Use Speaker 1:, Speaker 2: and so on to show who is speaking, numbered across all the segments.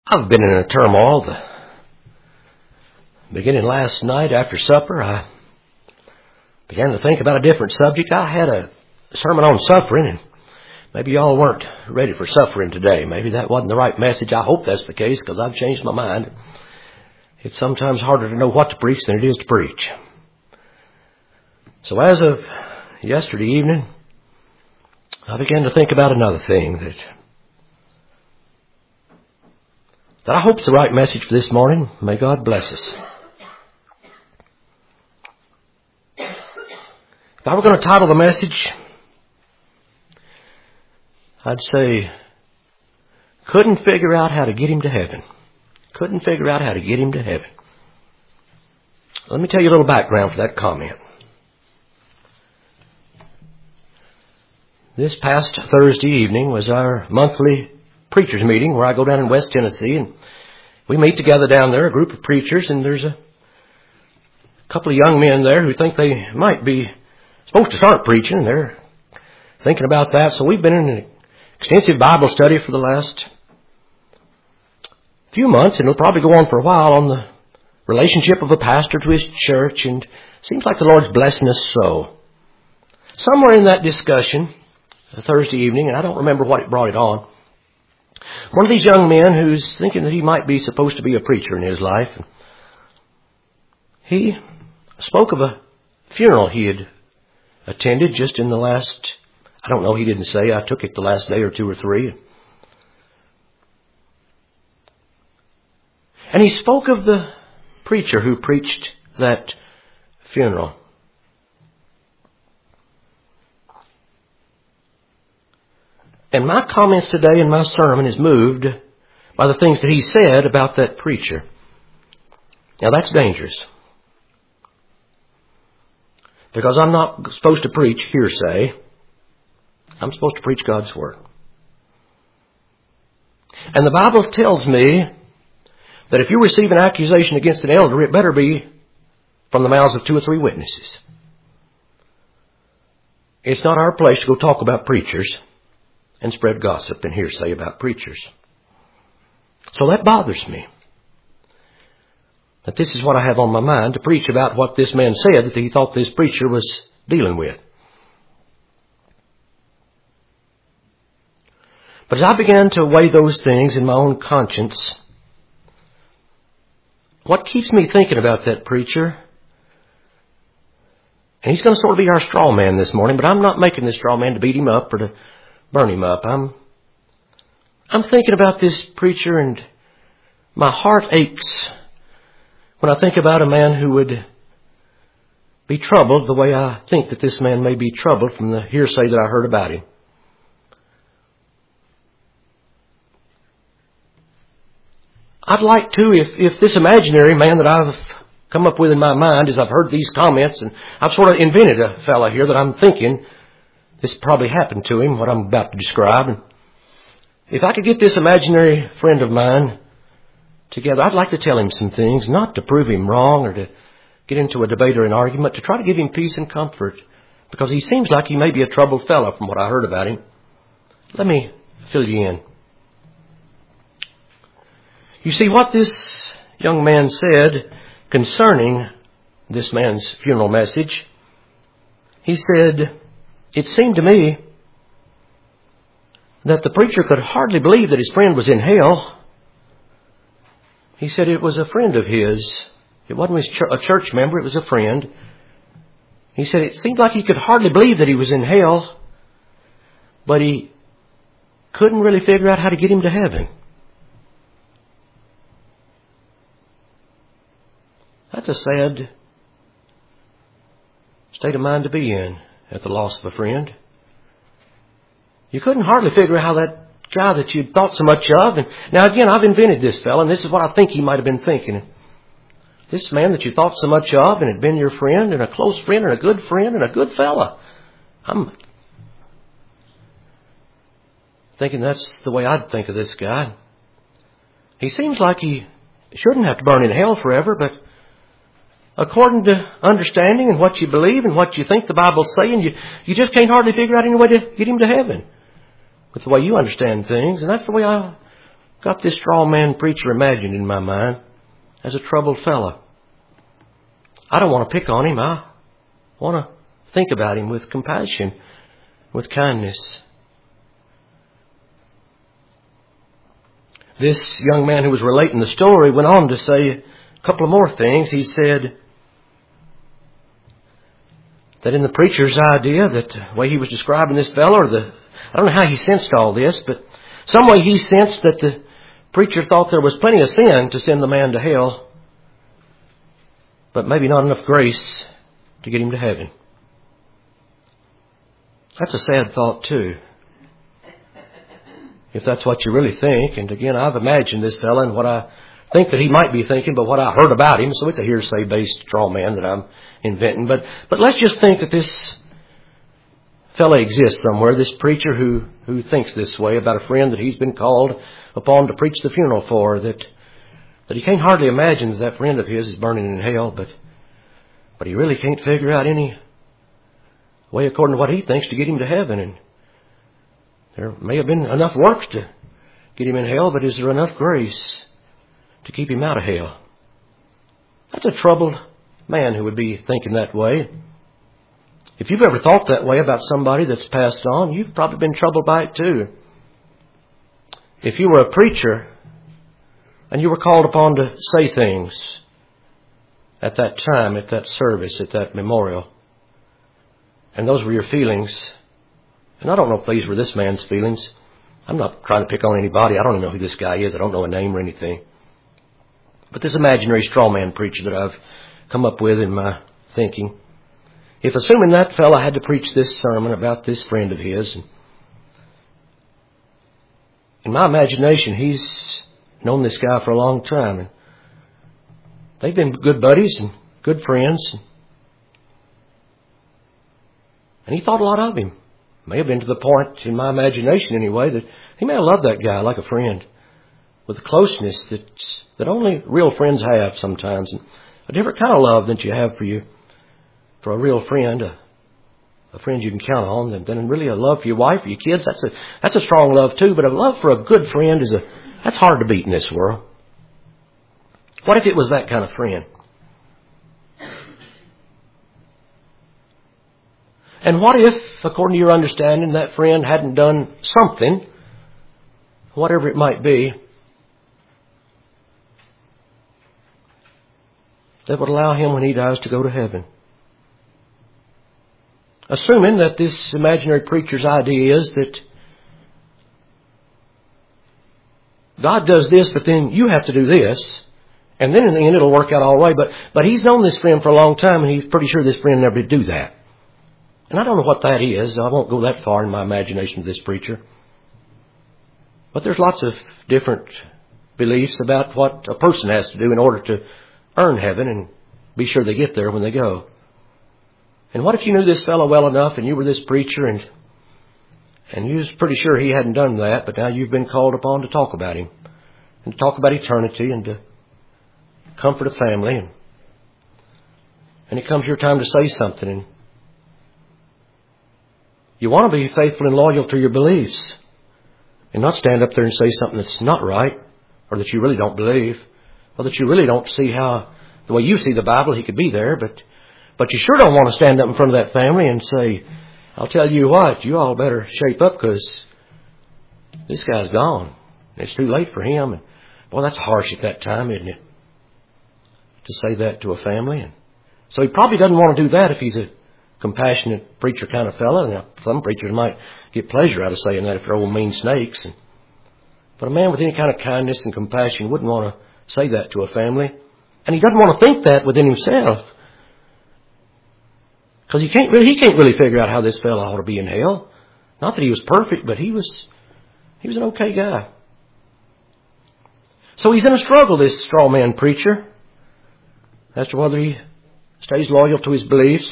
Speaker 1: I've been in a turmoil. Beginning last night after supper, I began to think about a different subject. I had a sermon on suffering, and maybe y'all weren't ready for suffering today. Maybe that wasn't the right message. I hope that's the case, because I've changed my mind. It's sometimes harder to know what to preach than it is to preach. So as of yesterday evening, I began to think about another thing that I hope is the right message for this morning. May God bless us. If I were going to title the message, I'd say, couldn't figure out how to get him to heaven. Couldn't figure out how to get him to heaven. Let me tell you a little background for that comment. This past Thursday evening was our monthly preachers meeting where I go down in West Tennessee, and we meet together down there, a group of preachers, and there's a couple of young men there who think they might be supposed to start preaching, and they're thinking about that. So we've been in an extensive Bible study for the last few months, and it'll probably go on for a while, on the relationship of a pastor to his church, and it seems like the Lord's blessing us so. Somewhere in that discussion, Thursday evening, and I don't remember what it brought it on, one of these young men who's thinking that he might be supposed to be a preacher in his life, he spoke of a funeral he had attended just in the last, I don't know, he didn't say, I took it the last day or two or three. And he spoke of the preacher who preached that funeral. And my comments today in my sermon is moved by the things that he said about that preacher. Now that's dangerous, because I'm not supposed to preach hearsay. I'm supposed to preach God's Word. And the Bible tells me that if you receive an accusation against an elder, it better be from the mouths of 2 or 3 witnesses. It's not our place to go talk about preachers and spread gossip and hearsay about preachers. So that bothers me, that this is what I have on my mind, to preach about what this man said that he thought this preacher was dealing with. But as I began to weigh those things in my own conscience, what keeps me thinking about that preacher, and he's going to sort of be our straw man this morning, but I'm not making this straw man to beat him up or to burn him up. I'm thinking about this preacher, and my heart aches when I think about a man who would be troubled the way I think that this man may be troubled from the hearsay that I heard about him. I'd like to, if this imaginary man that I've come up with in my mind as I've heard these comments, and I've sort of invented a fella here that I'm thinking this probably happened to him, what I'm about to describe. And if I could get this imaginary friend of mine together, I'd like to tell him some things, not to prove him wrong or to get into a debate or an argument, to try to give him peace and comfort, because he seems like he may be a troubled fellow from what I heard about him. Let me fill you in. You see, what this young man said concerning this man's funeral message, he said, it seemed to me that the preacher could hardly believe that his friend was in hell. He said it was a friend of his. It wasn't a church member, it was a friend. He said it seemed like he could hardly believe that he was in hell, but he couldn't really figure out how to get him to heaven. That's a sad state of mind to be in at the loss of a friend. You couldn't hardly figure out how that guy that you thought so much of, and now again, I've invented this fellow, and this is what I think he might have been thinking. This man that you thought so much of and had been your friend and a close friend and a good fella. I'm thinking that's the way I'd think of this guy. He seems like he shouldn't have to burn in hell forever, but according to understanding and what you believe and what you think the Bible's saying, you just can't hardly figure out any way to get him to heaven with the way you understand things. And that's the way I got this straw man preacher imagined in my mind as a troubled fellow. I don't want to pick on him. I want to think about him with compassion, with kindness. This young man who was relating the story went on to say a couple of more things. He said that in the preacher's idea, that the way he was describing this fellow, I don't know how he sensed all this, but some way he sensed that the preacher thought there was plenty of sin to send the man to hell, but maybe not enough grace to get him to heaven. That's a sad thought too, if that's what you really think. And again, I've imagined this fellow and what I think that he might be thinking, but what I heard about him, so it's a hearsay-based straw man that I'm inventing. But let's just think that this fellow exists somewhere, this preacher who thinks this way about a friend that he's been called upon to preach the funeral for, that he can't hardly imagine that that friend of his is burning in hell, but he really can't figure out any way according to what he thinks to get him to heaven. And there may have been enough works to get him in hell, but is there enough grace to keep him out of hell? That's a troubled man who would be thinking that way. If you've ever thought that way about somebody that's passed on, you've probably been troubled by it too. If you were a preacher and you were called upon to say things at that time, at that service, at that memorial, and those were your feelings, and I don't know if these were this man's feelings. I'm not trying to pick on anybody. I don't even know who this guy is. I don't know a name or anything. But this imaginary straw man preacher that I've come up with in my thinking, if assuming that fellow had to preach this sermon about this friend of his, in my imagination, he's known this guy for a long time, and they've been good buddies and good friends, and he thought a lot of him. May have been to the point, in my imagination anyway, that he may have loved that guy like a friend, with a closeness that only real friends have sometimes, and a different kind of love than you have for a real friend, a friend you can count on, than really a love for your wife or your kids. That's a strong love too, but a love for a good friend that's hard to beat in this world. What if it was that kind of friend? And what if, according to your understanding, that friend hadn't done something, whatever it might be, that would allow him when he dies to go to heaven? Assuming that this imaginary preacher's idea is that God does this, but then you have to do this, and then in the end it'll work out all right. But he's known this friend for a long time, and he's pretty sure this friend never did do that. And I don't know what that is. I won't go that far in my imagination of this preacher. But there's lots of different beliefs about what a person has to do in order to earn heaven and be sure they get there when they go. And what if you knew this fellow well enough and you were this preacher and you was pretty sure he hadn't done that, but now you've been called upon to talk about him and to talk about eternity and to comfort a family, and it comes your time to say something, and you want to be faithful and loyal to your beliefs and not stand up there and say something that's not right, or that you really don't believe, or that you really don't see how, the way you see the Bible, he could be there, but you sure don't want to stand up in front of that family and say, I'll tell you what, you all better shape up because this guy's gone. It's too late for him. And boy, that's harsh at that time, isn't it? To say that to a family. And so he probably doesn't want to do that if he's a compassionate preacher kind of fellow. Now, some preachers might get pleasure out of saying that if they're old mean snakes. But a man with any kind of kindness and compassion wouldn't want to say that to a family. And he doesn't want to think that within himself. Because he can't really figure out how this fellow ought to be in hell. Not that he was perfect, but he was an okay guy. So he's in a struggle, this straw man preacher, as to whether he stays loyal to his beliefs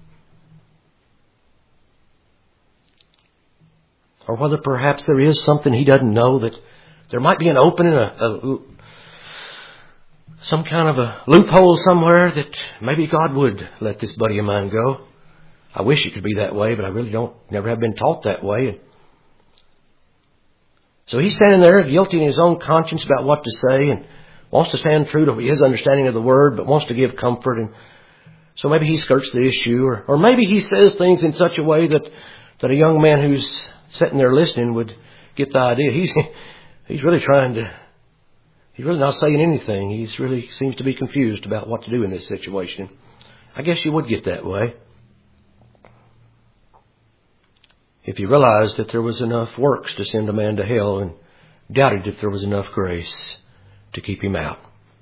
Speaker 1: or whether perhaps there is something he doesn't know, that there might be an opening, some kind of a loophole somewhere that maybe God would let this buddy of mine go. I wish it could be that way, but I really never have been taught that way. So he's standing there guilty in his own conscience about what to say and wants to stand true to his understanding of the Word, but wants to give comfort. And so maybe he skirts the issue, or maybe he says things in such a way that a young man who's sitting there listening would get the idea. He's really he's really not saying anything. He's really seems to be confused about what to do in this situation. I guess you would get that way if you realized that there was enough works to send a man to hell and doubted if there was enough grace to keep him out.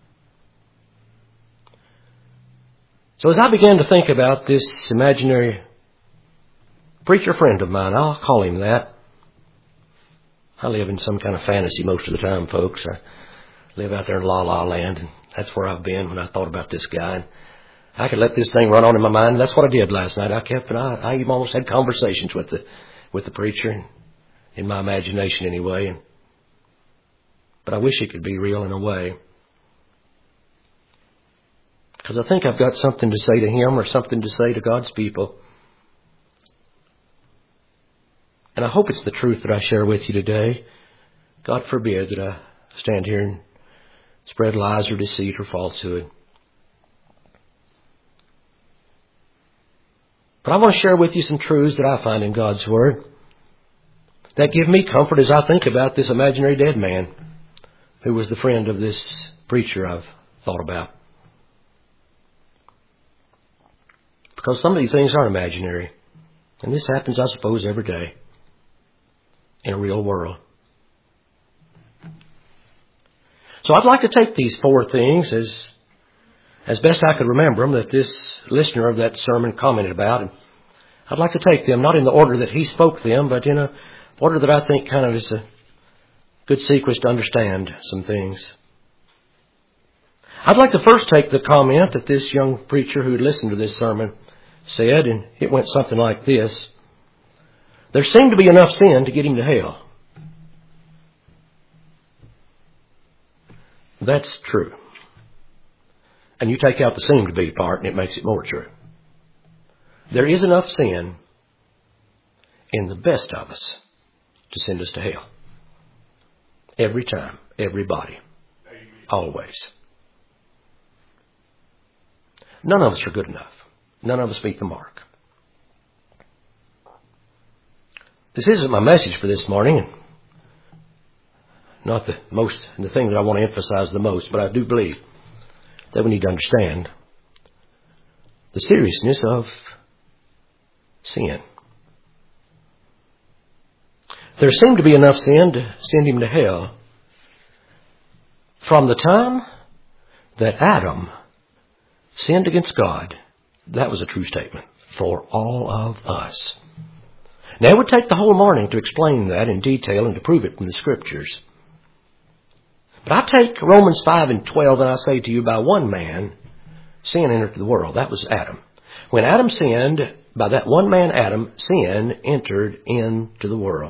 Speaker 1: So as I began to think about this imaginary preacher friend of mine, I'll call him that. I live in some kind of fantasy most of the time, folks. I live out there in La La Land, and that's where I've been when I thought about this guy. And I could let this thing run on in my mind, and that's what I did last night. I even almost had conversations with the preacher, in my imagination anyway. But I wish it could be real in a way. Because I think I've got something to say to him or something to say to God's people. And I hope it's the truth that I share with you today. God forbid that I stand here and spread lies or deceit or falsehood. But I want to share with you some truths that I find in God's Word that give me comfort as I think about this imaginary dead man who was the friend of this preacher I've thought about. Because some of these things are imaginary. And this happens, I suppose, every day in a real world. So I'd like to take these 4 things as best I could remember them that this listener of that sermon commented about. And I'd like to take them not in the order that he spoke them, but in a order that I think kind of is a good sequence to understand some things. I'd like to first take the comment that this young preacher who had listened to this sermon said, and it went something like this: there seemed to be enough sin to get him to hell. That's true. And you take out the seem to be part and it makes it more true. There is enough sin in the best of us to send us to hell. Every time, everybody, always. None of us are good enough. None of us meet the mark. This isn't my message for this morning, not the thing that I want to emphasize the most, but I do believe that we need to understand the seriousness of sin. There seemed to be enough sin to send him to hell from the time that Adam sinned against God. That was a true statement for all of us. Now, it would take the whole morning to explain that in detail and to prove it from the Scriptures. But I take Romans 5:12 and I say to you, by one man, sin entered the world. That was Adam. When Adam sinned, by that one man, Adam, sin entered into the world.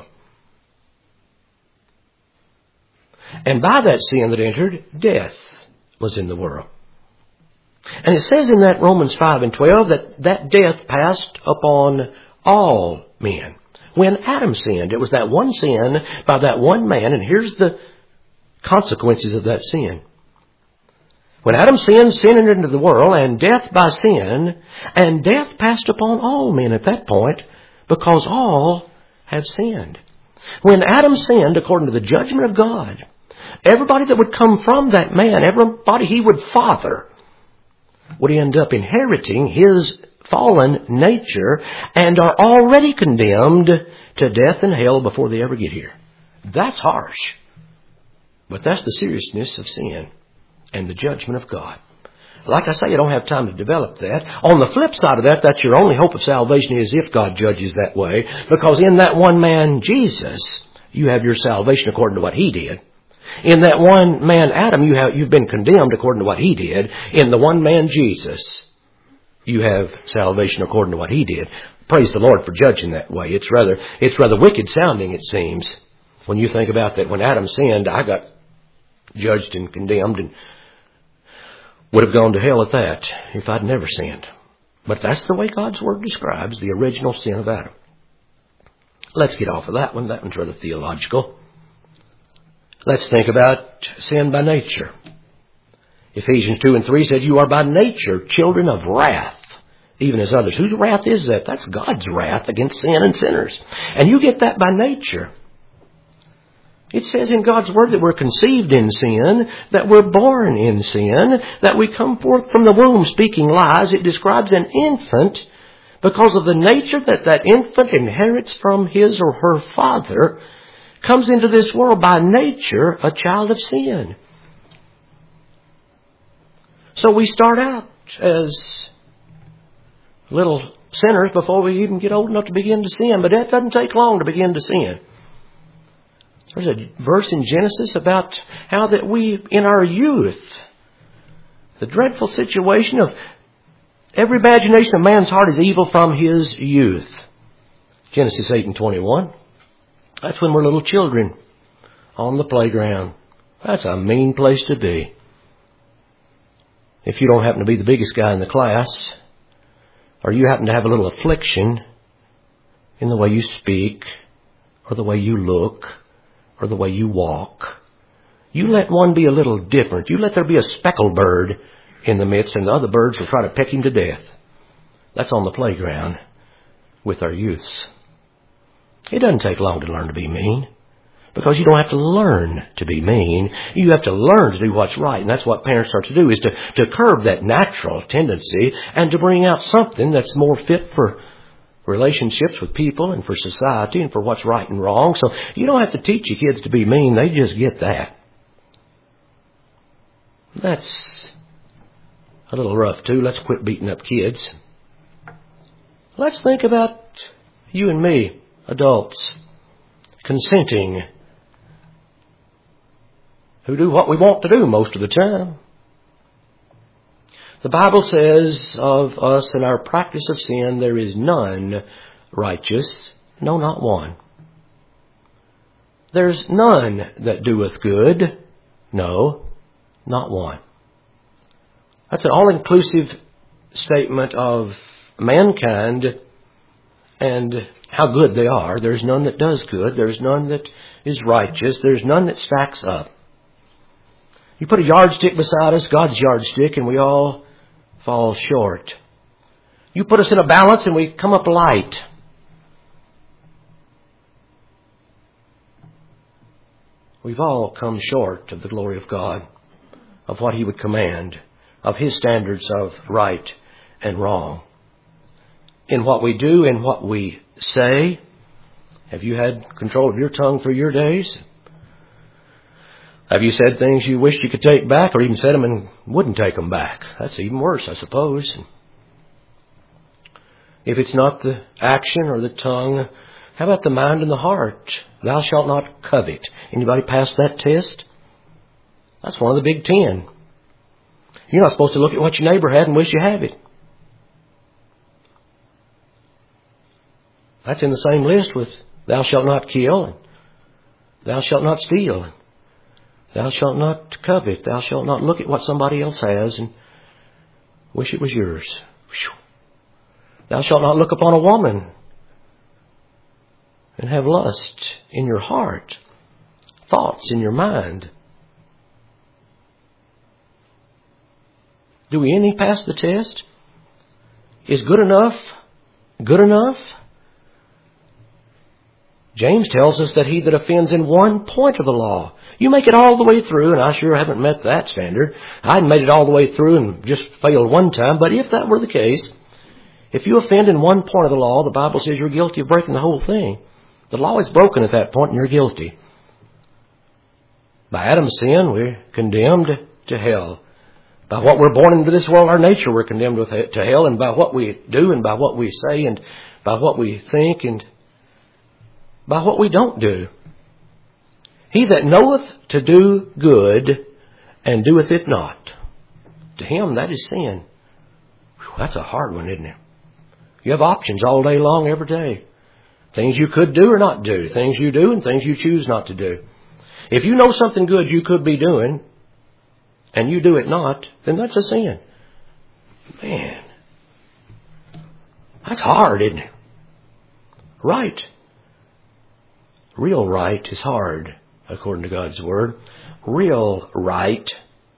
Speaker 1: And by that sin that entered, death was in the world. And it says in that Romans 5:12 that death passed upon all men. When Adam sinned, it was that one sin by that one man, and here's the consequences of that sin. When Adam sinned, sin entered into the world, and death by sin, and death passed upon all men at that point, because all have sinned. When Adam sinned, according to the judgment of God, everybody that would come from that man, everybody he would father, would end up inheriting his fallen nature and are already condemned to death and hell before they ever get here. That's harsh. But that's the seriousness of sin and the judgment of God. Like I say, you don't have time to develop that. On the flip side of that, that's your only hope of salvation is if God judges that way. Because in that one man, Jesus, you have your salvation according to what he did. In that one man, Adam, you've been condemned according to what he did. In the one man, Jesus, you have salvation according to what he did. Praise the Lord for judging that way. It's rather wicked sounding, it seems, when you think about that. When Adam sinned, I got judged and condemned and would have gone to hell at that if I'd never sinned. But that's the way God's Word describes the original sin of Adam. Let's get off of that one. That one's rather theological. Let's think about sin by nature. Ephesians 2 and 3 said, you are by nature children of wrath, even as others. Whose wrath is that? That's God's wrath against sin and sinners. And you get that by nature. It says in God's Word that we're conceived in sin, that we're born in sin, that we come forth from the womb speaking lies. It describes an infant because of the nature that that infant inherits from his or her father, comes into this world by nature a child of sin. So we start out as little sinners before we even get old enough to begin to sin. But that doesn't take long to begin to sin. There's a verse in Genesis about how that we, in our youth, the dreadful situation of every imagination of man's heart is evil from his youth. Genesis 8 and 21. That's when we're little children on the playground. That's a mean place to be. If you don't happen to be the biggest guy in the class, or you happen to have a little affliction in the way you speak, or the way you look, or the way you walk, you let one be a little different. You let there be a speckled bird in the midst, and the other birds will try to peck him to death. That's on the playground with our youths. It doesn't take long to learn to be mean, because you don't have to learn to be mean. You have to learn to do what's right. And that's what parents are to do, is to curb that natural tendency and to bring out something that's more fit for relationships with people and for society and for what's right and wrong. So you don't have to teach your kids to be mean. They just get that. That's a little rough too. Let's quit beating up kids. Let's think about you and me, adults, consenting, who do what we want to do most of the time. The Bible says of us in our practice of sin, there is none righteous, no, not one. There's none that doeth good, no, not one. That's an all-inclusive statement of mankind and how good they are. There's none that does good. There's none that is righteous. There's none that stacks up. You put a yardstick beside us, God's yardstick, and we all fall short. You put us in a balance and we come up light. We've all come short of the glory of God, of what He would command, of His standards of right and wrong. In what we do, in what we say. Have you had control of your tongue through your days? Have you said things you wished you could take back, or even said them and wouldn't take them back? That's even worse, I suppose. If it's not the action or the tongue, how about the mind and the heart? Thou shalt not covet. Anybody pass that test? That's one of the big 10. You're not supposed to look at what your neighbor had and wish you have it. That's in the same list with thou shalt not kill, and thou shalt not steal, and thou shalt not covet. Thou shalt not look at what somebody else has and wish it was yours. Thou shalt not look upon a woman and have lust in your heart, thoughts in your mind. Do we any pass the test? Is good enough good enough? James tells us that he that offends in one point of the law, you make it all the way through, and I sure haven't met that standard. I hadn't made it all the way through and just failed one time, but if that were the case, if you offend in one point of the law, the Bible says you're guilty of breaking the whole thing. The law is broken at that point and you're guilty. By Adam's sin, we're condemned to hell. By what we're born into this world, our nature, we're condemned to hell. And by what we do and by what we say and by what we think and by what we don't do. He that knoweth to do good and doeth it not, to him that is sin. Whew, that's a hard one, isn't it? You have options all day long, every day. Things you could do or not do. Things you do and things you choose not to do. If you know something good you could be doing and you do it not, then that's a sin. Man, that's hard, isn't it? Right. Real right is hard. according to God's Word. Real right.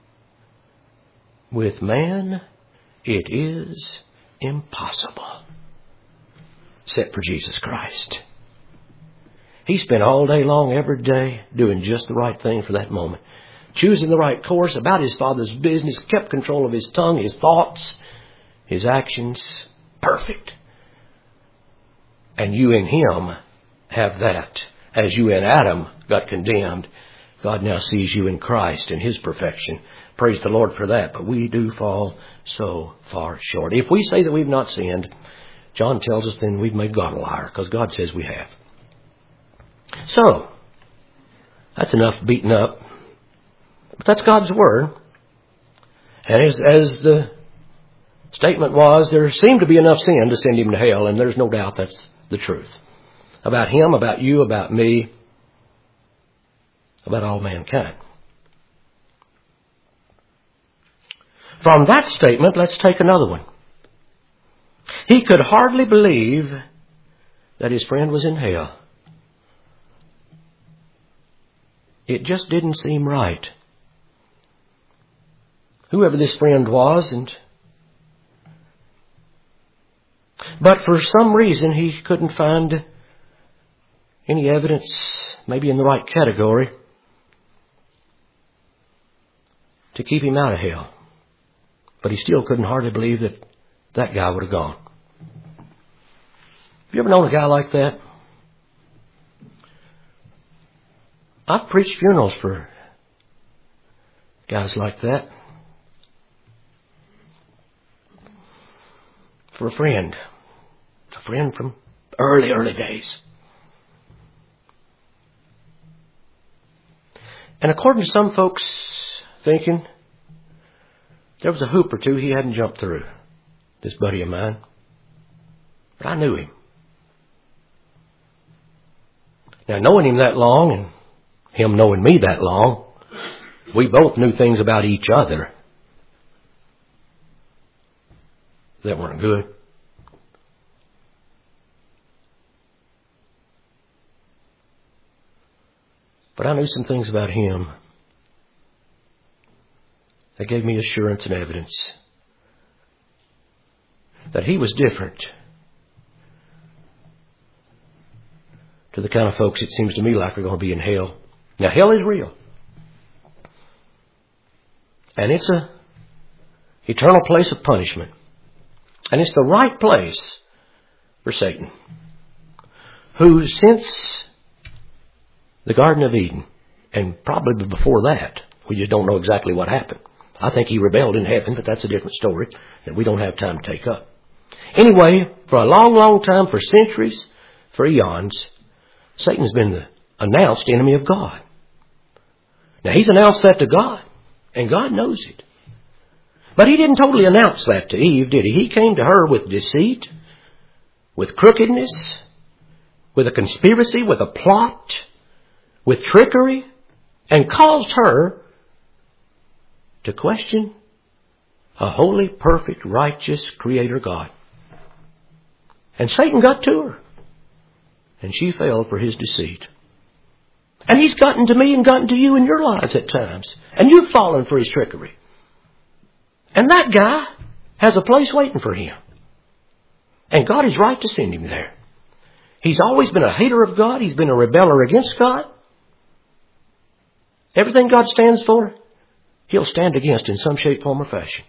Speaker 1: With man, it is impossible. Except for Jesus Christ. He spent all day long, every day, doing just the right thing for that moment. Choosing the right course, about His Father's business, kept control of His tongue, His thoughts, His actions. Perfect. And you in Him have that. As you in Adam got condemned, God now sees you in Christ and His perfection. Praise the Lord for that. But we do fall so far short. If we say that we've not sinned, John tells us then we've made God a liar, because God says we have. So, that's enough beaten up. But that's God's Word. And as the statement was, there seemed to be enough sin to send Him to hell, and there's no doubt that's the truth. About Him, about you, about me, about all mankind. From that statement, let's take another one. He could hardly believe that his friend was in hell. It just didn't seem right. Whoever this friend was, but for some reason he couldn't find any evidence, maybe in the right category, to keep him out of hell. But he still couldn't hardly believe that that guy would have gone. Have you ever known a guy like that? I've preached funerals for guys like that. For a friend from early days. And according to some folks thinking, there was a hoop or two he hadn't jumped through, this buddy of mine. But I knew him. Now, knowing him that long and him knowing me that long, we both knew things about each other that weren't good. But I knew some things about him that gave me assurance and evidence that he was different to the kind of folks it seems to me like are going to be in hell. Now, hell is real. And it's a eternal place of punishment. And it's the right place for Satan, who since the Garden of Eden, and probably before that, we just don't know exactly what happened. I think he rebelled in heaven, but that's a different story that we don't have time to take up. Anyway, for a long time, for centuries, for eons, Satan's been the announced enemy of God. Now, he's announced that to God, and God knows it. But he didn't totally announce that to Eve, did he? He came to her with deceit, with crookedness, with a conspiracy, with a plot, with trickery, and caused her to question a holy, perfect, righteous Creator God. And Satan got to her, and she fell for his deceit. And he's gotten to me and gotten to you in your lives at times. And you've fallen for his trickery. And that guy has a place waiting for him. And God is right to send him there. He's always been a hater of God. He's been a rebeller against God. Everything God stands for, he'll stand against in some shape, form, or fashion.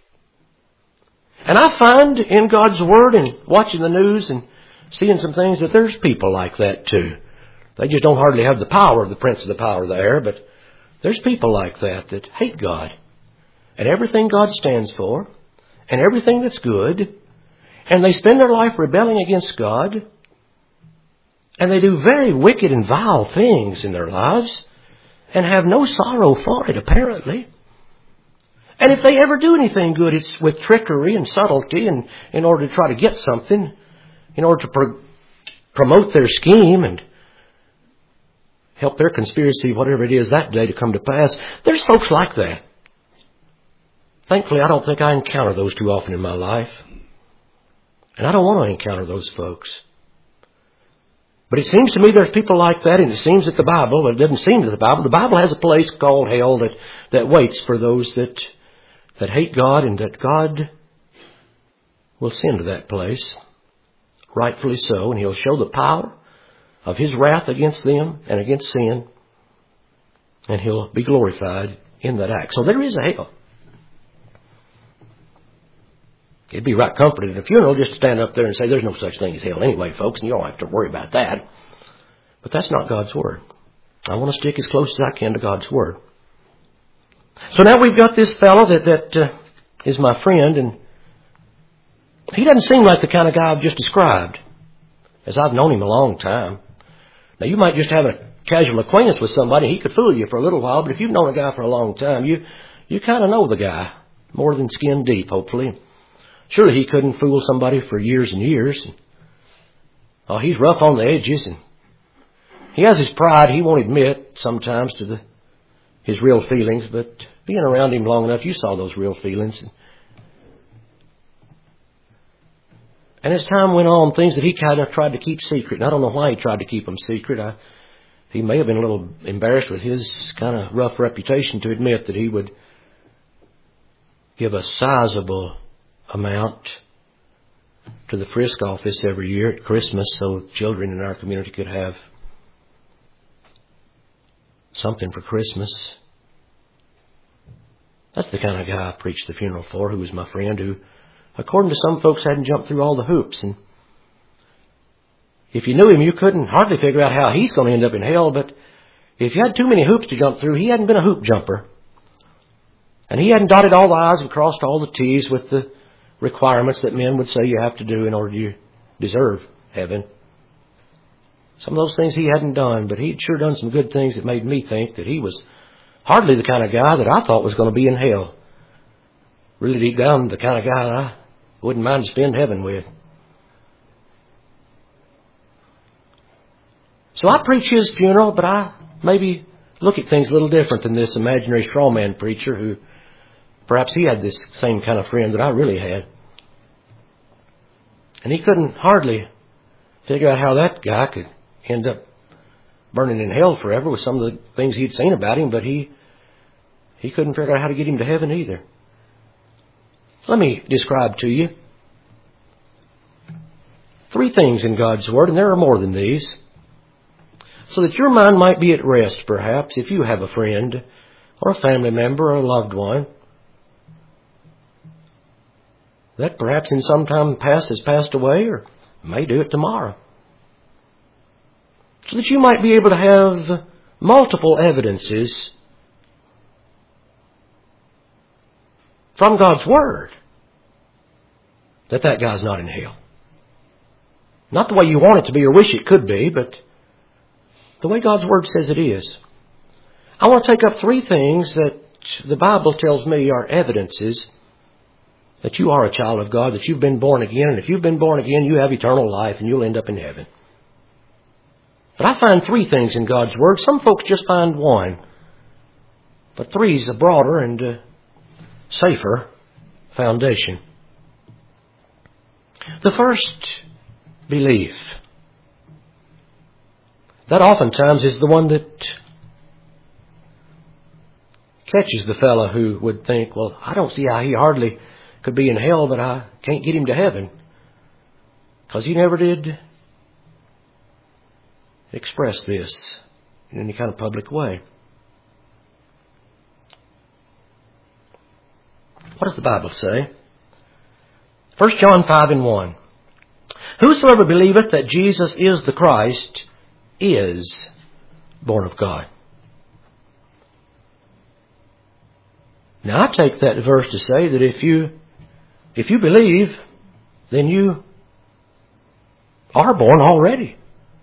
Speaker 1: And I find in God's Word and watching the news and seeing some things that there's people like that too. They just don't hardly have the power of the prince of the power of the air, but there's people like that hate God and everything God stands for and everything that's good, and they spend their life rebelling against God, and they do very wicked and vile things in their lives and have no sorrow for it, apparently. And if they ever do anything good, it's with trickery and subtlety and in order to try to get something, in order to promote their scheme and help their conspiracy, whatever it is that day, to come to pass. There's folks like that. Thankfully, I don't think I encounter those too often in my life. And I don't want to encounter those folks. But it seems to me there's people like that, and it seems that the Bible, but it doesn't seem to the Bible has a place called hell that waits for those that hate God, and that God will send to that place, rightfully so, and He'll show the power of His wrath against them and against sin, and He'll be glorified in that act. So there is a hell. It'd be right comforting at a funeral just to stand up there and say there's no such thing as hell anyway, folks, and you don't have to worry about that. But that's not God's Word. I want to stick as close as I can to God's Word. So now we've got this fellow that is my friend, and he doesn't seem like the kind of guy I've just described, as I've known him a long time. Now, you might just have a casual acquaintance with somebody. He could fool you for a little while, but if you've known a guy for a long time, you kind of know the guy more than skin deep, hopefully. Surely he couldn't fool somebody for years and years. Oh, he's rough on the edges, and he has his pride. He won't admit sometimes to his real feelings, but being around him long enough, you saw those real feelings. And as time went on, things that he kind of tried to keep secret. And I don't know why he tried to keep them secret. He may have been a little embarrassed with his kind of rough reputation to admit that he would give a sizable amount to the Frisk office every year at Christmas so children in our community could have something for Christmas. That's the kind of guy I preached the funeral for, who was my friend, who, according to some folks, hadn't jumped through all the hoops. And if you knew him, you couldn't hardly figure out how he's going to end up in hell. But if you had too many hoops to jump through, he hadn't been a hoop jumper. And he hadn't dotted all the I's and crossed all the T's with the requirements that men would say you have to do in order to deserve heaven. Some of those things he hadn't done, but he'd sure done some good things that made me think that he was hardly the kind of guy that I thought was going to be in hell. Really deep down, the kind of guy that I wouldn't mind to spend heaven with. So I preach his funeral, but I maybe look at things a little different than this imaginary straw man preacher who perhaps he had this same kind of friend that I really had. And he couldn't hardly figure out how that guy could end up burning in hell forever with some of the things he'd seen about him, but he couldn't figure out how to get him to heaven either. Let me describe to you 3 things in God's Word, and there are more than these, so that your mind might be at rest, perhaps, if you have a friend or a family member or a loved one that perhaps in some time past has passed away or may do it tomorrow. So that you might be able to have multiple evidences from God's Word that guy's not in hell. Not the way you want it to be or wish it could be, but the way God's Word says it is. I want to take up 3 things that the Bible tells me are evidences that you are a child of God, that you've been born again, and if you've been born again, you have eternal life and you'll end up in heaven. But I find 3 things in God's Word. Some folks just find 1. But 3 is a broader and safer foundation. The first, belief. That oftentimes is the one that catches the fellow who would think, well, I don't see how he hardly could be in hell, but I can't get him to heaven. Because he never did express this in any kind of public way. What does the Bible say? 1 John 5:1. Whosoever believeth that Jesus is the Christ is born of God. Now I take that verse to say that if you believe, then you are born already.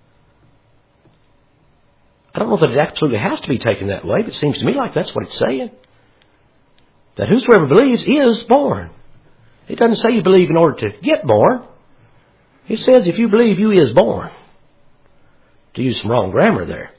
Speaker 1: I don't know that it absolutely has to be taken that way, but it seems to me like that's what it's saying. That whosoever believes is born. It doesn't say you believe in order to get born. It says if you believe, you is born. To use some wrong grammar there.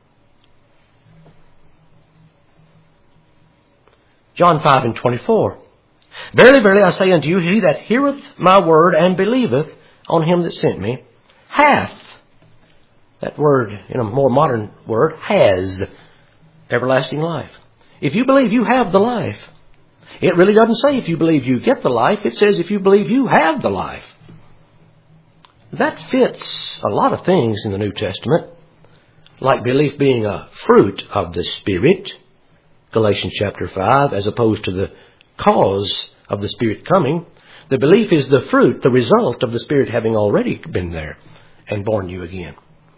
Speaker 1: John 5:24. Verily, verily, I say unto you, he that heareth my word and believeth on him that sent me hath That word, in a more modern word, has everlasting life. If you believe you have the life, it really doesn't say if you believe you get the life. It says if you believe you have the life. That fits a lot of things in the New Testament, like belief being a fruit of the Spirit, Galatians chapter 5, as opposed to the cause of the Spirit coming. The belief is the fruit, the result of the Spirit having already been there and born you again.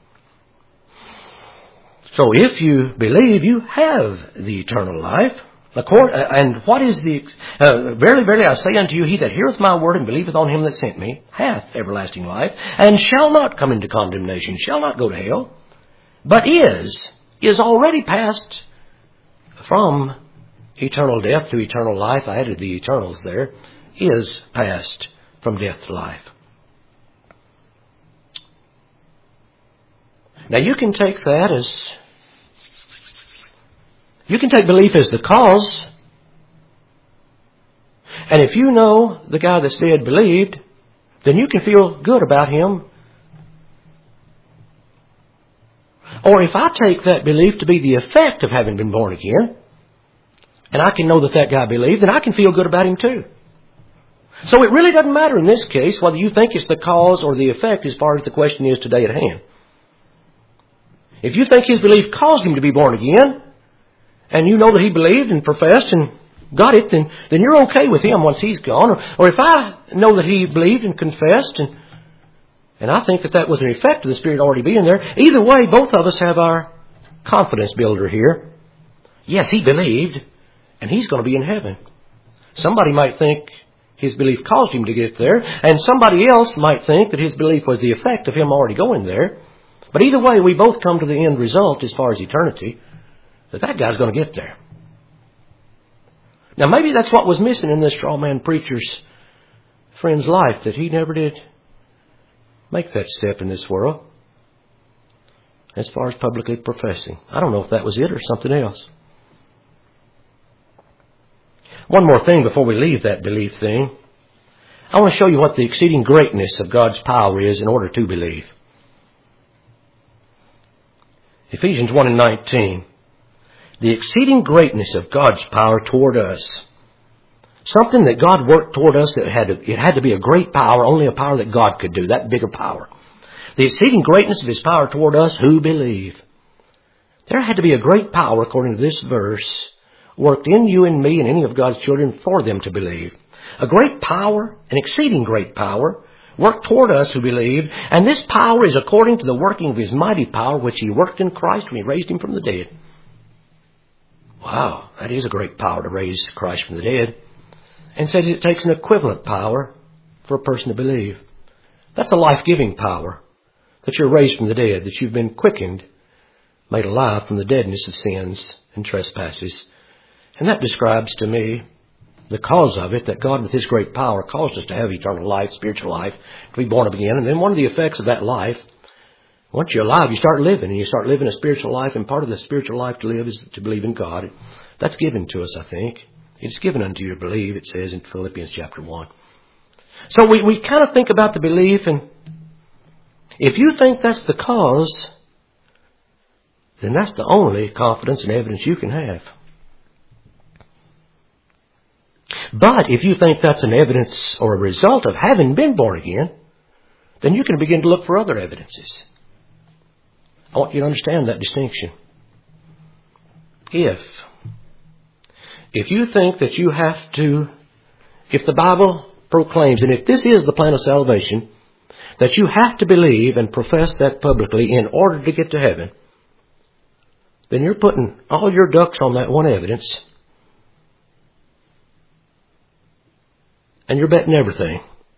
Speaker 1: So if you believe you have the eternal life, and what is the... verily, verily, I say unto you, he that heareth my word and believeth on him that sent me hath everlasting life, and shall not come into condemnation, shall not go to hell, but is already passed from eternal death to eternal life. I added the eternals there. Is passed from death to life. Now you can take that as... You can take belief as the cause. And if you know the guy that's dead believed, then you can feel good about him. Or if I take that belief to be the effect of having been born again, and I can know that that guy believed, then I can feel good about him too. So it really doesn't matter in this case whether you think it's the cause or the effect as far as the question is today at hand. If you think his belief caused him to be born again, and you know that he believed and professed and got it, then you're okay with him once he's gone. Or if I know that he believed and confessed, and I think that was an effect of the Spirit already being there, either way, both of us have our confidence builder here. Yes, he believed, and he's going to be in heaven. Somebody might think his belief caused him to get there, and somebody else might think that his belief was the effect of him already going there. But either way, we both come to the end result as far as eternity, that guy's going to get there. Now maybe that's what was missing in this straw man preacher's friend's life, that he never did make that step in this world as far as publicly professing. I don't know if that was it or something else. One more thing before we leave that belief thing. I want to show you what the exceeding greatness of God's power is in order to believe. Ephesians 1:19. The exceeding greatness of God's power toward us. Something that God worked toward us, that it had to be a great power, only a power that God could do, that bigger power. The exceeding greatness of His power toward us who believe. There had to be a great power, according to this verse, worked in you and me and any of God's children for them to believe. A great power, an exceeding great power, worked toward us who believe, and this power is according to the working of His mighty power, which He worked in Christ when He raised Him from the dead. Wow, that is a great power to raise Christ from the dead. And says it takes an equivalent power for a person to believe. That's a life-giving power, that you're raised from the dead, that you've been quickened, made alive from the deadness of sins and trespasses. And that describes to me the cause of it, that God with His great power caused us to have eternal life, spiritual life, to be born again. And then one of the effects of that life, once you're alive, you start living, and you start living a spiritual life, and part of the spiritual life to live is to believe in God. That's given to us, I think. It's given unto you to believe, it says in Philippians chapter 1. So we kind of think about the belief, and if you think that's the cause, then that's the only confidence and evidence you can have. But if you think that's an evidence or a result of having been born again, then you can begin to look for other evidences. I want you to understand that distinction. If you think that you have to, if the Bible proclaims, and if this is the plan of salvation, that you have to believe and profess that publicly in order to get to heaven, then you're putting all your ducks on that one evidence, and you're betting everything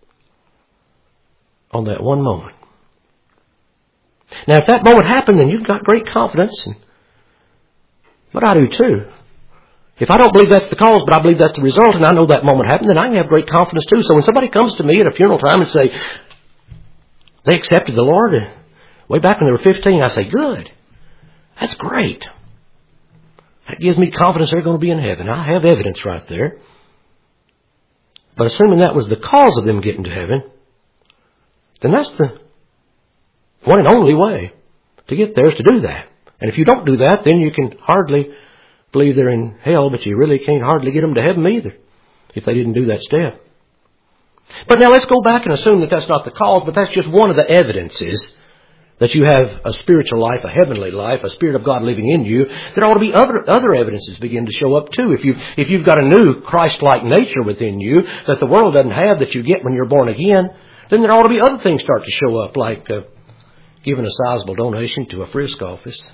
Speaker 1: on that one moment. Now, if that moment happened, then you've got great confidence. But I do too. If I don't believe that's the cause, but I believe that's the result, and I know that moment happened, then I can have great confidence too. So when somebody comes to me at a funeral time and say, they accepted the Lord way back when they were 15, I say, good. That's great. That gives me confidence they're going to be in heaven. I have evidence right there. But assuming that was the cause of them getting to heaven, then that's the one and only way to get there is to do that. And if you don't do that, then you can hardly believe they're in hell, but you really can't hardly get them to heaven either if they didn't do that step. But now let's go back and assume that that's not the cause, but that's just one of the evidences that you have a spiritual life, a heavenly life, a Spirit of God living in you. There ought to be other evidences begin to show up too. If you've got a new Christ-like nature within you that the world doesn't have, that you get when you're born again, then there ought to be other things start to show up, like giving a sizable donation to a Frisk office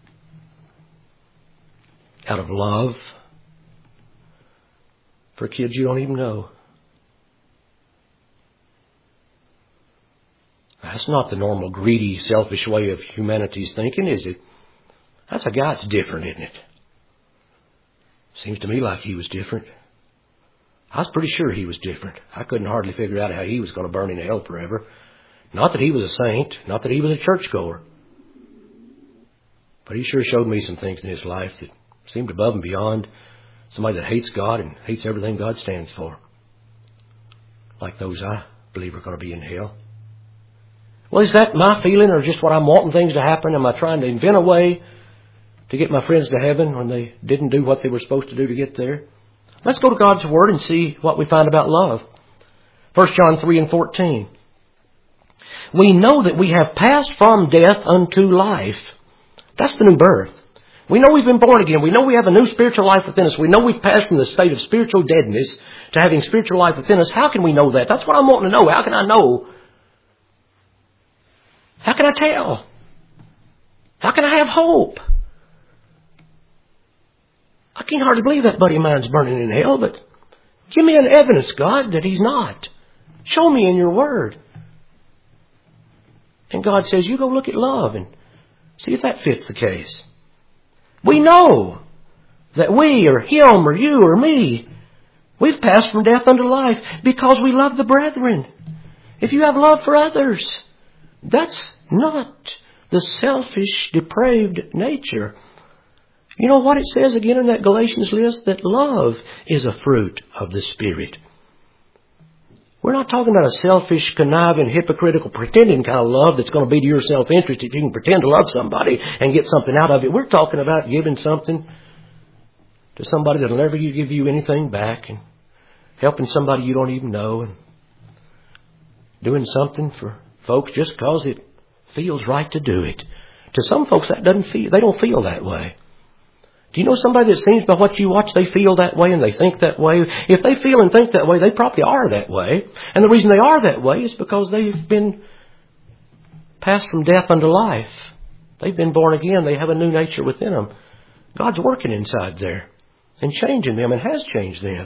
Speaker 1: out of love for kids you don't even know. That's not the normal greedy, selfish way of humanity's thinking, is it? That's a guy that's different, isn't it? Seems to me like he was different. I was pretty sure he was different. I couldn't hardly figure out how he was going to burn in hell forever. Not that he was a saint, not that he was a churchgoer. But he sure showed me some things in his life that seemed above and beyond somebody that hates God and hates everything God stands for. Like those I believe are going to be in hell. Well, is that my feeling or just what I'm wanting things to happen? Am I trying to invent a way to get my friends to heaven when they didn't do what they were supposed to do to get there? Let's go to God's Word and see what we find about love. 1 John 3:14. We know that we have passed from death unto life. That's the new birth. We know we've been born again. We know we have a new spiritual life within us. We know we've passed from the state of spiritual deadness to having spiritual life within us. How can we know that? That's what I'm wanting to know. How can I know? How can I tell? How can I have hope? I can't hardly believe that buddy of mine's burning in hell, but give me an evidence, God, that he's not. Show me in your Word. And God says, you go look at love and see if that fits the case. We know that we or him or you or me, we've passed from death unto life because we love the brethren. If you have love for others, that's not the selfish, depraved nature. You know what it says again in that Galatians list? That love is a fruit of the Spirit. We're not talking about a selfish, conniving, hypocritical, pretending kind of love that's going to be to your self-interest if you can pretend to love somebody and get something out of it. We're talking about giving something to somebody that will never give you anything back, and helping somebody you don't even know, and doing something for folks just because it feels right to do it. To some folks that they don't feel that way. Do you know somebody that seems by what you watch they feel that way and they think that way? If they feel and think that way, they probably are that way. And the reason they are that way is because they've been passed from death unto life. They've been born again. They have a new nature within them. God's working inside there and changing them and has changed them.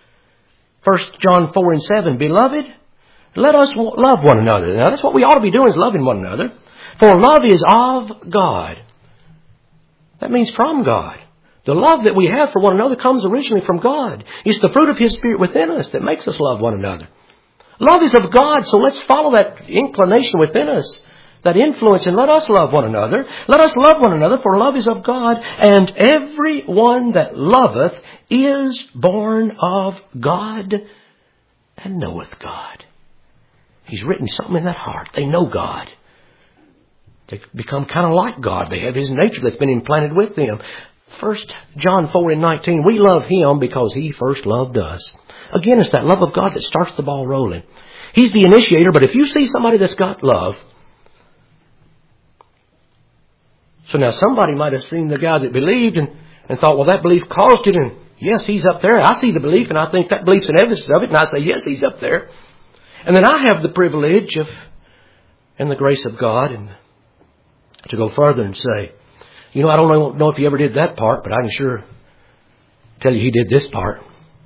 Speaker 1: 1 John 4:7, Beloved, let us love one another. Now that's what we ought to be doing, is loving one another. For love is of God. That means from God. The love that we have for one another comes originally from God. It's the fruit of His Spirit within us that makes us love one another. Love is of God, so let's follow that inclination within us, that influence, and let us love one another. Let us love one another, for love is of God, and every one that loveth is born of God and knoweth God. He's written something in that heart. They know God. They become kind of like God. They have His nature that's been implanted with them. 1 John 4:19, we love Him because He first loved us. Again, it's that love of God that starts the ball rolling. He's the initiator, but if you see somebody that's got love... So now somebody might have seen the guy that believed and thought, well, that belief caused it, and yes, he's up there. I see the belief, and I think that belief's an evidence of it, and I say, yes, he's up there. And then I have the privilege of, and the grace of God, and to go further and say, you know, I don't know if he ever did that part, but I can sure tell you he did this part.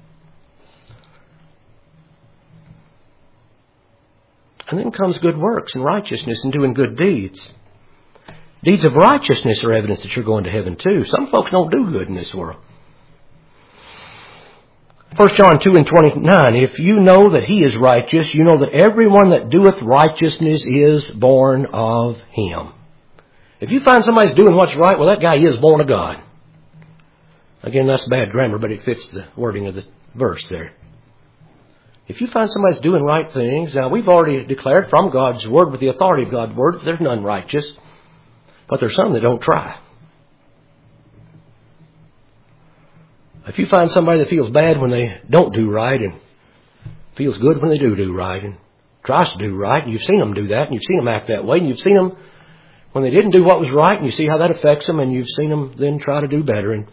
Speaker 1: And then comes good works and righteousness and doing good deeds. Deeds of righteousness are evidence that you're going to heaven too. Some folks don't do good in this world. 1 John 2:29, if you know that He is righteous, you know that everyone that doeth righteousness is born of Him. If you find somebody's doing what's right, well, that guy is born of God. Again, that's bad grammar, but it fits the wording of the verse there. If you find somebody's doing right things, now we've already declared from God's Word, with the authority of God's Word, that there's none righteous. But there's some that don't try. If you find somebody that feels bad when they don't do right and feels good when they do right and tries to do right, and you've seen them do that, and you've seen them act that way, and you've seen them when they didn't do what was right, and you see how that affects them, and you've seen them then try to do better. And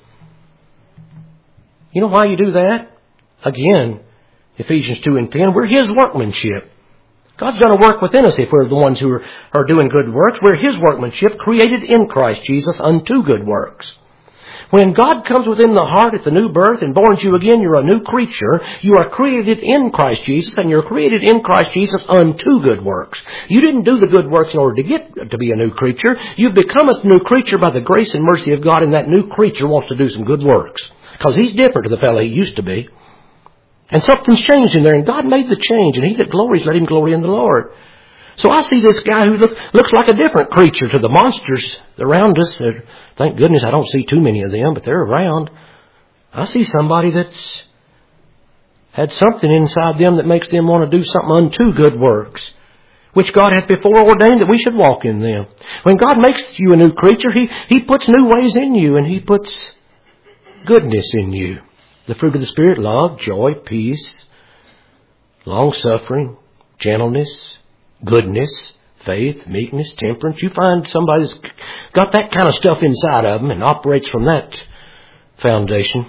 Speaker 1: you know why you do that? Again, Ephesians 2:10, we're His workmanship. God's going to work within us if we're the ones who are doing good works. We're His workmanship, created in Christ Jesus unto good works. When God comes within the heart at the new birth and borns you again, you're a new creature. You are created in Christ Jesus, and you're created in Christ Jesus unto good works. You didn't do the good works in order to get to be a new creature. You've become a new creature by the grace and mercy of God, and that new creature wants to do some good works. Because he's different to the fellow he used to be. And something's changed in there, and God made the change, and he that glories, let him glory in the Lord. So I see this guy who looks like a different creature to the monsters around us. Thank goodness I don't see too many of them, but they're around. I see somebody that's had something inside them that makes them want to do something unto good works, which God hath before ordained that we should walk in them. When God makes you a new creature, He puts new ways in you, and He puts goodness in you. The fruit of the Spirit, love, joy, peace, long-suffering, gentleness, goodness, faith, meekness, temperance. You find somebody that's got that kind of stuff inside of them and operates from that foundation.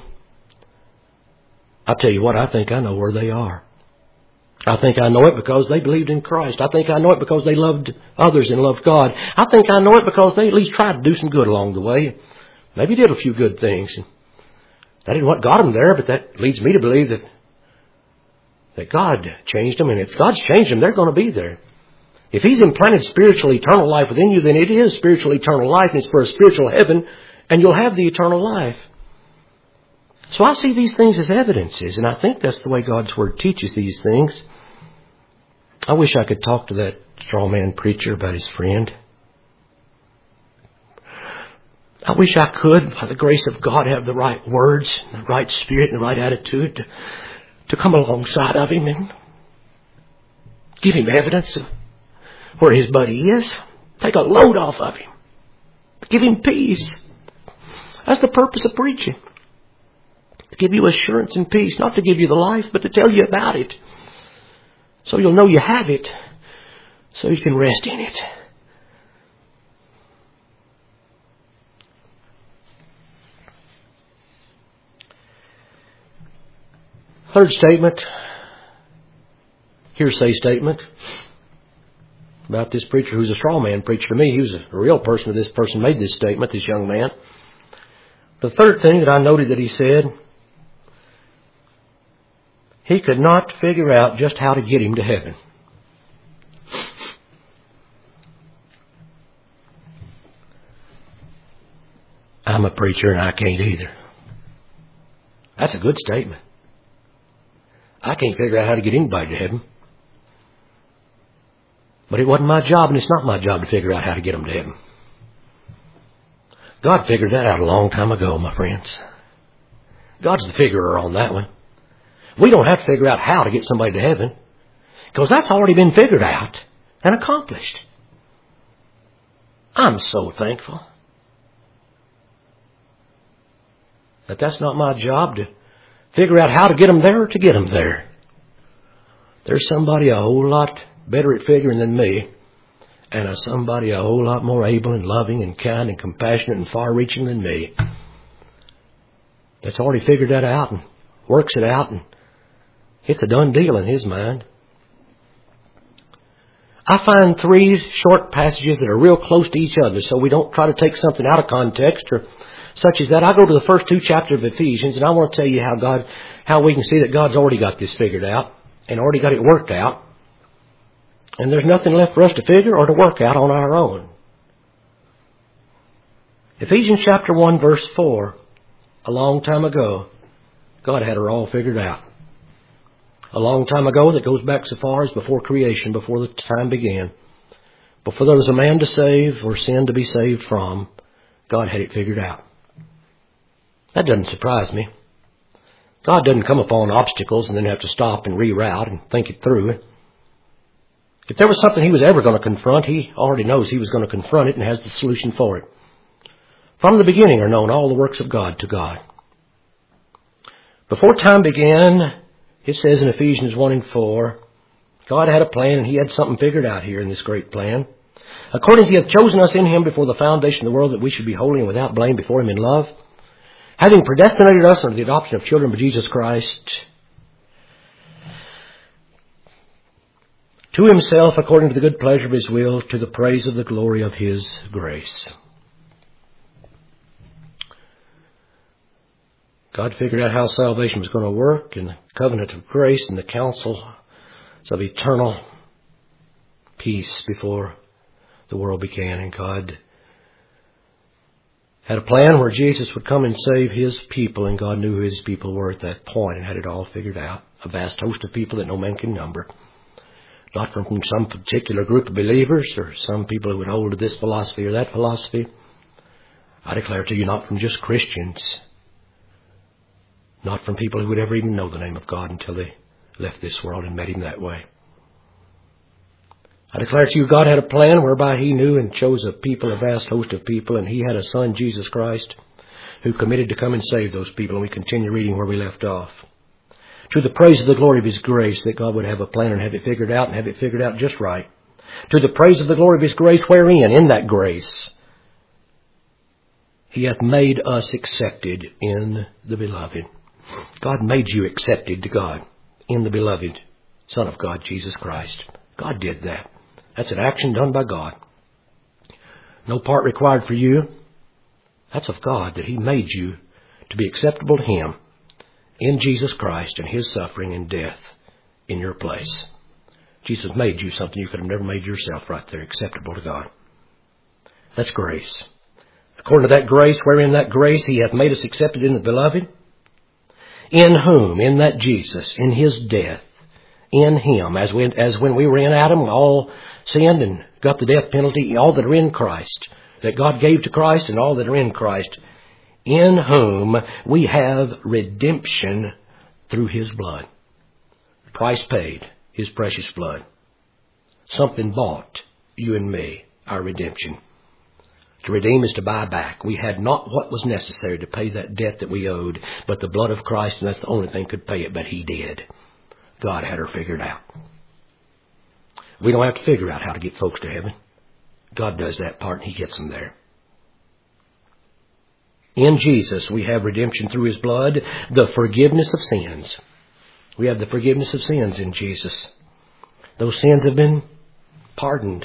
Speaker 1: I'll tell you what, I think I know where they are. I think I know it because they believed in Christ. I think I know it because they loved others and loved God. I think I know it because they at least tried to do some good along the way. Maybe did a few good things. That isn't what got them there, but that leads me to believe that God changed them. And if God's changed them, they're going to be there. If He's implanted spiritual eternal life within you, then it is spiritual eternal life, and it's for a spiritual heaven, and you'll have the eternal life. So I see these things as evidences, and I think that's the way God's Word teaches these things. I wish I could talk to that straw man preacher about his friend. I wish I could, by the grace of God, have the right words, the right spirit, and the right attitude to come alongside of him and give him evidence of where his buddy is. Take a load off of him. Give him peace. That's the purpose of preaching. To give you assurance and peace. Not to give you the life, but to tell you about it. So you'll know you have it. So you can rest in it. Third statement. Hearsay statement. About this preacher who's a straw man preacher to me. He was a real person. This person made this statement, this young man. The third thing that I noted that he said, he could not figure out just how to get him to heaven. I'm a preacher and I can't either. That's a good statement. I can't figure out how to get anybody to heaven. But it wasn't my job, and it's not my job to figure out how to get them to heaven. God figured that out a long time ago, my friends. God's the figurer on that one. We don't have to figure out how to get somebody to heaven, because that's already been figured out and accomplished. I'm so thankful that that's not my job to figure out how to get them there or to get them there. There's somebody a whole lot better at figuring than me, and somebody a whole lot more able and loving and kind and compassionate and far-reaching than me that's already figured that out and works it out, and it's a done deal in His mind. I find 3 short passages that are real close to each other, so we don't try to take something out of context or such as that. I go to the first 2 chapters of Ephesians, and I want to tell you how we can see that God's already got this figured out and already got it worked out. And there's nothing left for us to figure or to work out on our own. Ephesians chapter 1 verse 4. A long time ago, God had her all figured out. A long time ago that goes back so far as before creation, before the time began. Before there was a man to save or sin to be saved from, God had it figured out. That doesn't surprise me. God doesn't come upon obstacles and then have to stop and reroute and think it through. If there was something he was ever going to confront, he already knows he was going to confront it and has the solution for it. From the beginning are known all the works of God to God. Before time began, it says in Ephesians 1 and 4, God had a plan and he had something figured out here in this great plan. According as he hath chosen us in him before the foundation of the world, that we should be holy and without blame before him in love, having predestinated us unto the adoption of children by Jesus Christ, to himself according to the good pleasure of his will, to the praise of the glory of his grace. God figured out how salvation was going to work in the covenant of grace and the counsel of eternal peace before the world began. And God had a plan where Jesus would come and save his people, and God knew who his people were at that point and had it all figured out. A vast host of people that no man can number. Not from some particular group of believers or some people who would hold to this philosophy or that philosophy. I declare to you, not from just Christians. Not from people who would ever even know the name of God until they left this world and met him that way. I declare to you, God had a plan whereby he knew and chose a people, a vast host of people, and he had a son, Jesus Christ, who committed to come and save those people. And we continue reading where we left off. To the praise of the glory of his grace, that God would have a plan and have it figured out, and have it figured out just right. To the praise of the glory of his grace, wherein, in that grace, he hath made us accepted in the beloved. God made you accepted to God in the beloved Son of God, Jesus Christ. God did that. That's an action done by God. No part required for you. That's of God, that he made you to be acceptable to him in Jesus Christ and his suffering and death in your place. Jesus made you something you could have never made yourself right there, acceptable to God. That's grace. According to that grace, wherein that grace he hath made us accepted in the beloved, in whom, in that Jesus, in his death, in him, as when we were in Adam, we all sinned and got the death penalty, all that are in Christ, that God gave to Christ and all that are in Christ, in whom we have redemption through his blood. The price paid, his precious blood. Something bought you and me, our redemption. To redeem is to buy back. We had not what was necessary to pay that debt that we owed, but the blood of Christ, and that's the only thing could pay it, but he did. God had her figured out. We don't have to figure out how to get folks to heaven. God does that part, and he gets them there. In Jesus, we have redemption through his blood, the forgiveness of sins. We have the forgiveness of sins in Jesus. Those sins have been pardoned.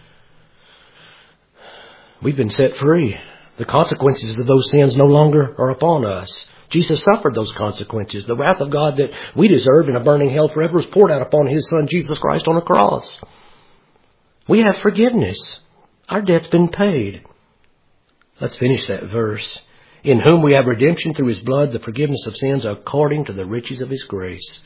Speaker 1: We've been set free. The consequences of those sins no longer are upon us. Jesus suffered those consequences. The wrath of God that we deserved in a burning hell forever was poured out upon his Son, Jesus Christ, on a cross. We have forgiveness. Our debt's been paid. Let's finish that verse. In whom we have redemption through his blood, the forgiveness of sins according to the riches of his grace.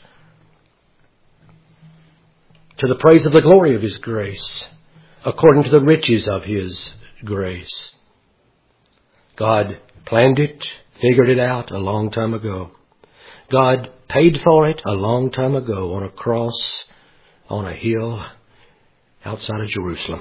Speaker 1: To the praise of the glory of his grace, according to the riches of his grace. God planned it, figured it out a long time ago. God paid for it a long time ago on a cross, on a hill outside of Jerusalem.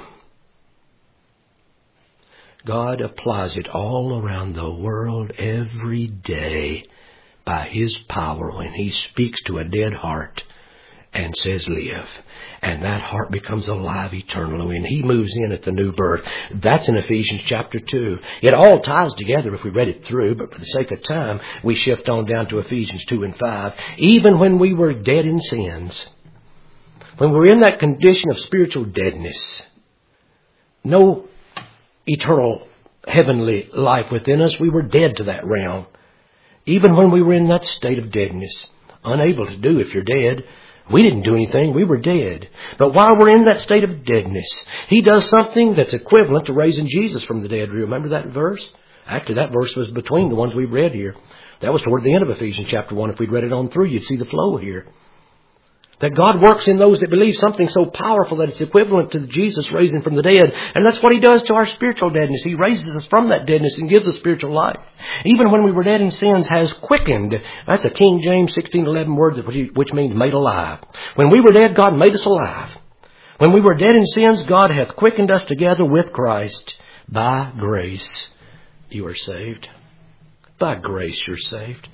Speaker 1: God applies it all around the world every day by his power when he speaks to a dead heart and says, live. And that heart becomes alive eternally. And he moves in at the new birth. That's in Ephesians chapter 2. It all ties together if we read it through, but for the sake of time, we shift on down to Ephesians 2 and 5. Even when we were dead in sins, when we were in that condition of spiritual deadness, no eternal heavenly life within us, we were dead to that realm. Even when we were in that state of deadness, unable to do if you're dead, we didn't do anything. We were dead. But while we're in that state of deadness, he does something that's equivalent to raising Jesus from the dead. Remember that verse? Actually, that verse was between the ones we read here. That was toward the end of Ephesians chapter 1. If we'd read it on through, you'd see the flow here. That God works in those that believe something so powerful that it's equivalent to Jesus raising from the dead. And that's what he does to our spiritual deadness. He raises us from that deadness and gives us spiritual life. Even when we were dead in sins, has quickened. That's a King James 16:11 word which means made alive. When we were dead, God made us alive. When we were dead in sins, God hath quickened us together with Christ. By grace you are saved. By grace you're saved.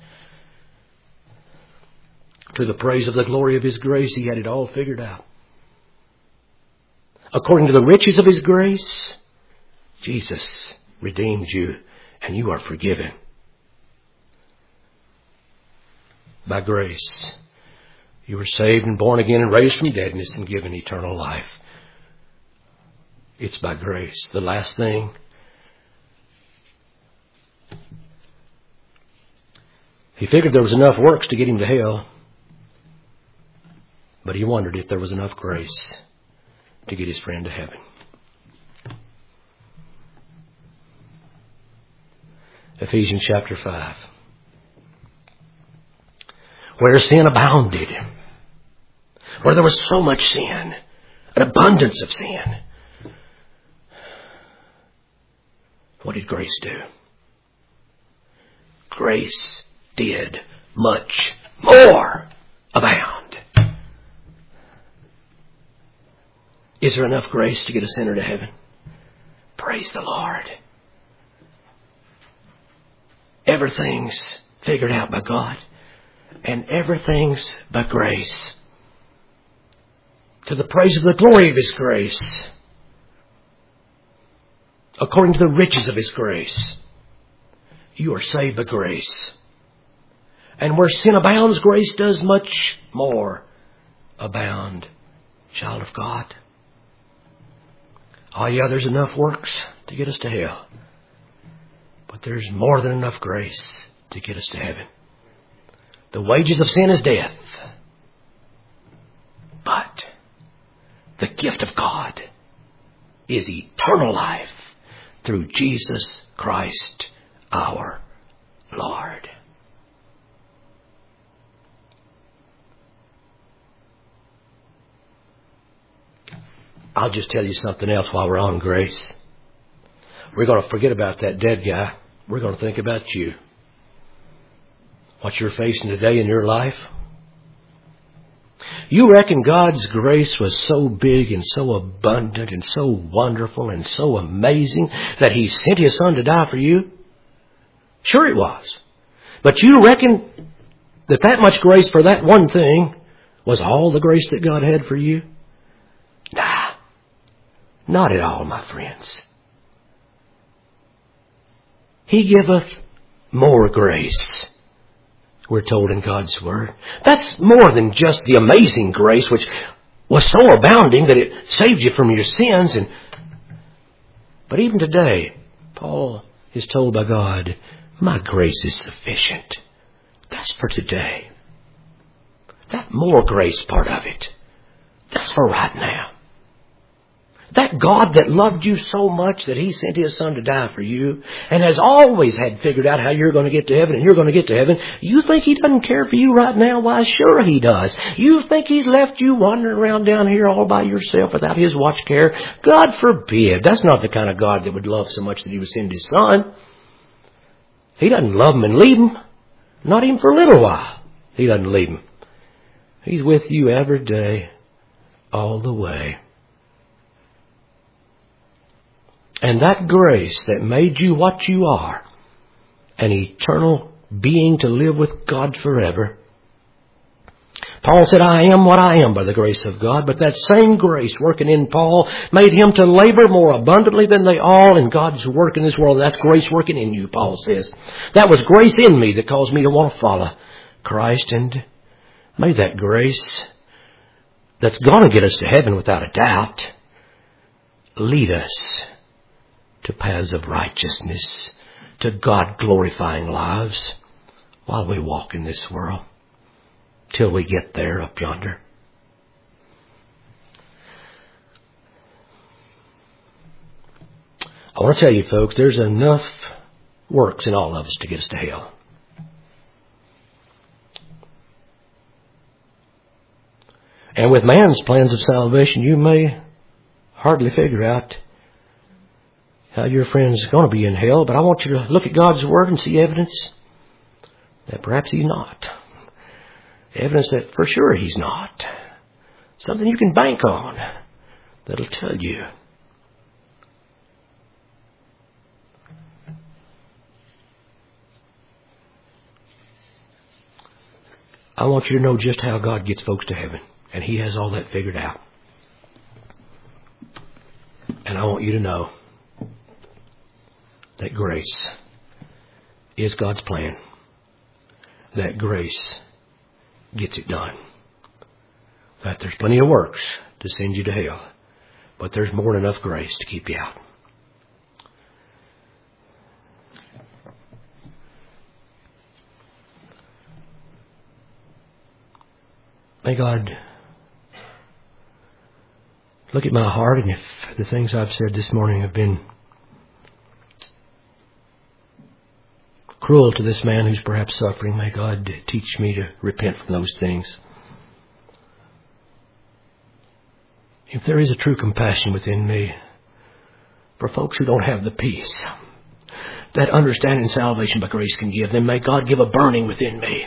Speaker 1: To the praise of the glory of His grace, He had it all figured out. According to the riches of His grace, Jesus redeemed you, and you are forgiven. By grace, you were saved and born again and raised from deadness and given eternal life. It's by grace. The last thing, he figured there was enough works to get him to hell, but he wondered if there was enough grace to get his friend to heaven. Ephesians chapter 5. Where sin abounded, where there was so much sin, an abundance of sin, what did grace do? Grace did much more abound. Is there enough grace to get a sinner to heaven? Praise the Lord. Everything's figured out by God. And everything's by grace. To the praise of the glory of His grace. According to the riches of His grace. You are saved by grace. And where sin abounds, grace does much more abound. Child of God. Oh yeah, there's enough works to get us to hell. But there's more than enough grace to get us to heaven. The wages of sin is death. But the gift of God is eternal life through Jesus Christ our Lord. I'll just tell you something else while we're on grace. We're going to forget about that dead guy. We're going to think about you. What you're facing today in your life. You reckon God's grace was so big and so abundant and so wonderful and so amazing that He sent His Son to die for you? Sure it was. But you reckon that much grace for that one thing was all the grace that God had for you? Nah. Not at all, my friends. He giveth more grace, we're told in God's Word. That's more than just the amazing grace which was so abounding that it saved you from your sins. But even today, Paul is told by God, my grace is sufficient. That's for today. That more grace part of it, that's for right now. That God that loved you so much that He sent His Son to die for you and has always had figured out how you're going to get to heaven and you're going to get to heaven. You think He doesn't care for you right now? Why, sure He does. You think He's left you wandering around down here all by yourself without His watch care? God forbid. That's not the kind of God that would love so much that He would send His Son. He doesn't love them and leave them. Not even for a little while. He doesn't leave them. He's with you every day, all the way. And that grace that made you what you are, an eternal being to live with God forever. Paul said, I am what I am by the grace of God. But that same grace working in Paul made him to labor more abundantly than they all in God's work in this world. That's grace working in you, Paul says. That was grace in me that caused me to want to follow Christ. And may that grace that's going to get us to heaven without a doubt lead us to paths of righteousness, to God-glorifying lives while we walk in this world till we get there up yonder. I want to tell you, folks, there's enough works in all of us to get us to hell. And with man's plans of salvation, you may hardly figure out how your friend's going to be in hell, but I want you to look at God's Word and see evidence that perhaps he's not. Evidence that for sure he's not. Something you can bank on. that'll tell you. I want you to know just how God gets folks to heaven. And He has all that figured out. And I want you to know that grace is God's plan. That grace gets it done. That there's plenty of works to send you to hell. But there's more than enough grace to keep you out. May God look at my heart, and if the things I've said this morning have been cruel to this man who's perhaps suffering, may God teach me to repent from those things. If there is a true compassion within me for folks who don't have the peace that understanding salvation by grace can give, then may God give a burning within me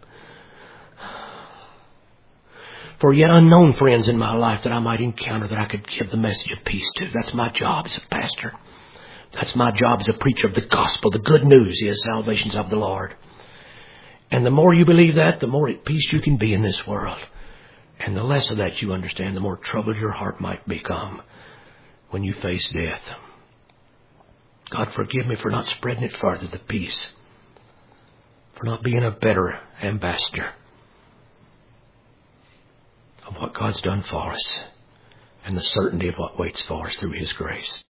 Speaker 1: for yet unknown friends in my life that I might encounter, that I could give the message of peace to. That's my job as a pastor. That's my job as a preacher of the gospel. The good news is salvation's of the Lord. And the more you believe that, the more at peace you can be in this world. And the less of that you understand, the more troubled your heart might become when you face death. God, forgive me for not spreading it further, the peace. For not being a better ambassador of what God's done for us and the certainty of what waits for us through His grace.